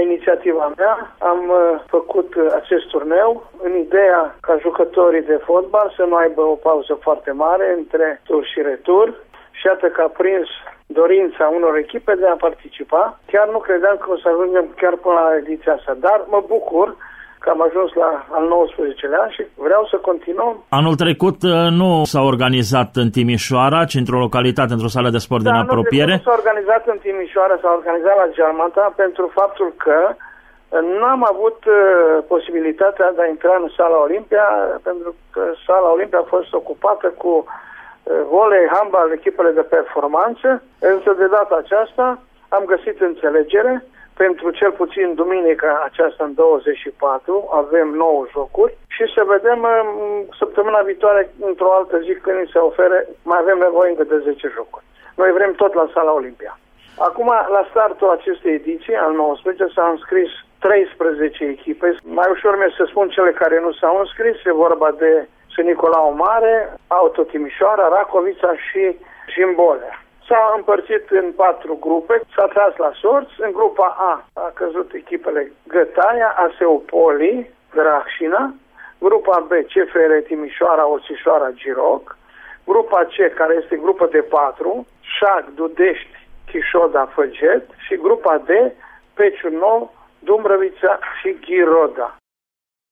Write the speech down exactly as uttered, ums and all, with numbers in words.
inițiativa mea, am făcut acest turneu în ideea ca jucătorii de fotbal să nu aibă o pauză foarte mare între tur și retur. Și iată că a prins dorința unor echipe de a participa. Chiar nu credeam că o să ajungem chiar până la ediția asta, dar mă bucur că am ajuns la al nouăsprezecelea și vreau să continuăm. Anul trecut nu s-a organizat în Timișoara, ci într-o localitate, într-o sală de sport da, din apropiere. Nu s-a organizat în Timișoara, s-a organizat la Geamanta pentru faptul că n-am avut uh, posibilitatea de a intra în sala Olimpia, pentru că sala Olimpia a fost ocupată cu uh, volei, handbal, echipele de performanță, însă de data aceasta am găsit înțelegere. Pentru cel puțin duminica aceasta în douăzeci și patru avem nouă jocuri și să vedem săptămâna viitoare într-o altă zi când ni se ofere, mai avem nevoie încă de zece jocuri. Noi vrem tot la sala Olimpia. Acum, la startul acestei ediții, al nouăsprezecea, s-au înscris treisprezece echipe. Mai ușor mi-e să spun cele care nu s-au înscris. E vorba de Sfânt Nicolau Mare, Auto Timișoara, Racovița și Jimbolea. S-a împărțit în patru grupe, s-a tras la sorți. În grupa A a căzut echipele Gătaia, A S U Poli, Drahșina, grupa B C F R Timișoara, Orțișoara, Giroc, grupa C, care este grupă de patru, Șag, Dudești, Chișoda, Făget și grupa D, Peciu Nou, Dumbrăvița și Ghiroda.